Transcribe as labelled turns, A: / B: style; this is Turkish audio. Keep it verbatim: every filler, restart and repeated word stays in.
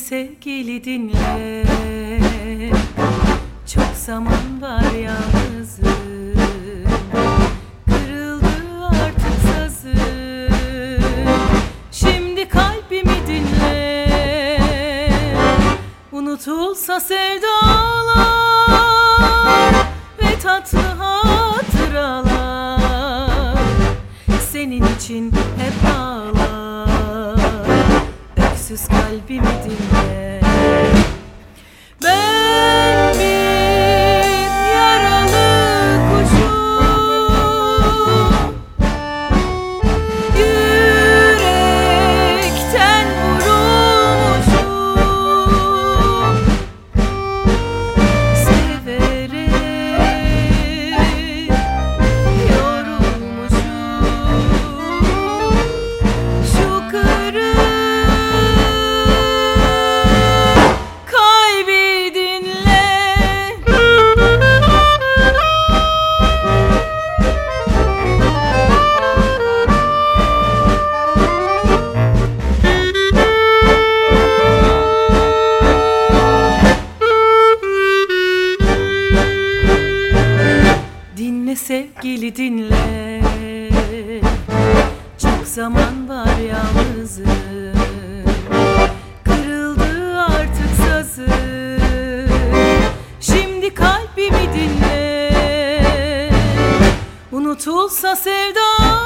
A: sevgili dinle, çok zaman var yalnızım, kırıldı artık sazım. Şimdi kalbimi dinle, unutulsa sevdalar ve tatlı hatıralar, senin için hep ağlar, öksüz kalbimi dinle. Ben bir yaralı kuşum, yürekten vurulmuşum, severek yorulmuşum. Şu kırık sevgili dinle, çok zaman var yalnızım, kırıldı artık sazım. Şimdi kalbimi dinle, unutulsa sevda